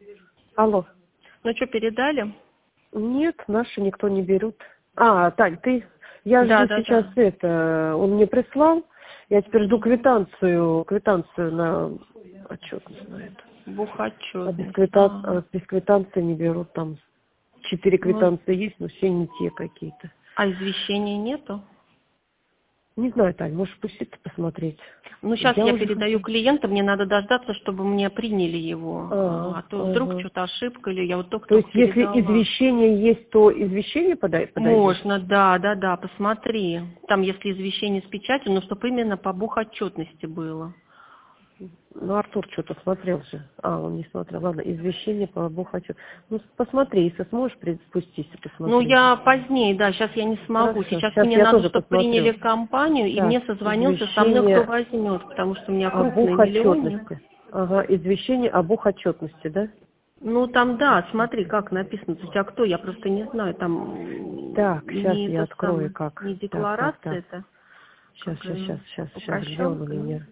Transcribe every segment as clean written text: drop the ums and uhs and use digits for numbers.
Алло. Ну что, передали? Нет, наши никто не берут. А, Тань, ты... Я Да, жду да, сейчас да. это... Он мне прислал. Я теперь жду квитанцию на отчетность на это. Бухотчетность. Без квитанции не берут. Там 4 Ну, квитанции есть, но все не те какие-то. а извещения нету? Не знаю, Тань, можешь пуститься посмотреть. Ну, сейчас Я я уже передаю хочу. клиенту, мне надо дождаться, чтобы мне приняли его. А то вдруг Ага. что-то ошибка, или я вот То есть, только-только если передала. извещение есть, то извещение подойдет? Можно, да, да, да, посмотри. Там, если извещение с печатью, но чтобы именно по бухотчетности было. Ну, Артур что-то смотрел же. Он не смотрел. Ладно, извещение по хочу. Ну, посмотри, если сможешь, спустись и Ну, посмотри. я позднее, да, сейчас я не смогу. Хорошо, Сейчас сейчас мне я надо, тоже чтобы приняли посмотрю. компанию, и Так, мне созвонился со мной, кто извещение возьмет, потому что у меня об крупный миллионник. отчетности. Ага, извещение об отчетности, да? Ну, там, да, смотри, как написано. У тебя кто? Я просто не знаю. Там Так, сейчас не я это открою самое, как. не Так. декларация это, Сейчас, как ее, где он у упрощенка. меня?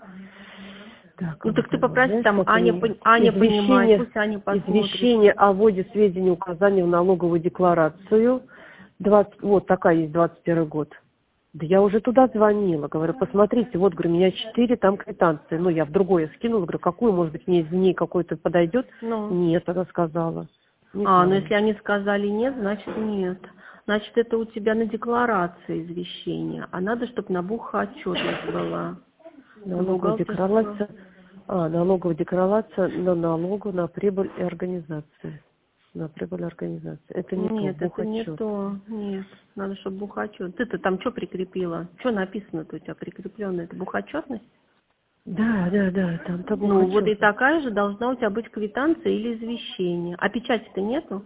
Так, Ну, так ты оно, попроси, знаешь, там, как у меня? Аня понимает, пусть Аня посмотрит. Извещение о вводе сведений указаний в налоговую декларацию. Вот такая есть, 21 год. Да я уже туда звонила, говорю, посмотрите, вот, говорю, у меня 4 там квитанции. Ну, я в другое скинула, говорю, какую, может быть, мне из ней какой-то подойдет? Ну, Нет, она сказала. Не ну знаю. если они сказали нет, значит нет. Значит, это у тебя на декларации извещение, а надо, чтобы на бухотчетность была. На Налоговая бухгалтерскую. декларация. Налоговая декларация на налогу на прибыль и организации. На прибыль и организации. Это не то, Нет, это не бухотчет. то. Нет, надо, чтобы бухотчет. Ты-то там что прикрепила? Что написано-то у тебя прикреплено? Это бухотчетность? Да, там-то Ну, вот и бухотчетность. такая же должна у тебя быть квитанция или извещение. А печати-то нету?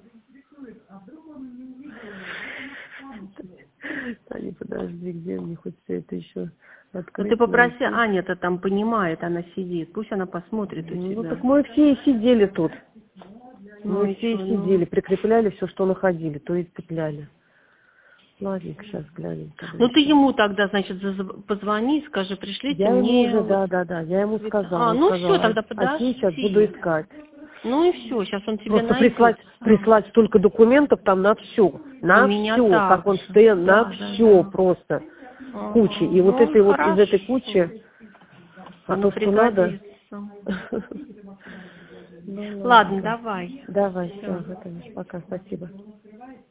Таня, подожди, где мне хоть все это еще Ну, ты открыть, попроси, найти? Аня-то там понимает, она сидит. Пусть она посмотрит у Ну, тебя. так мы все и сидели тут. Ну Мы и все что, и ну... сидели, прикрепляли все, что находили, то и цепляли. Ладненько, сейчас глянем тогда Ну, ты еще. ему тогда, значит, позвони, скажи, пришлите Я ему мне уже, вот... я ему сказала. Он ну все, сказал, тогда окей, сейчас буду подожди. искать. Ну и все, сейчас он тебе Просто найдет сам. прислать столько документов там на У на меня все, как так он же. стоял, на Да, да, все да. просто. Куча. Ага. И вот Ну, этой вот из этой хорошо. кучи, а Оно то, что надо. пригодится. Ну, Ладно, ладненько. давай. Давай, все, Все. пока, спасибо.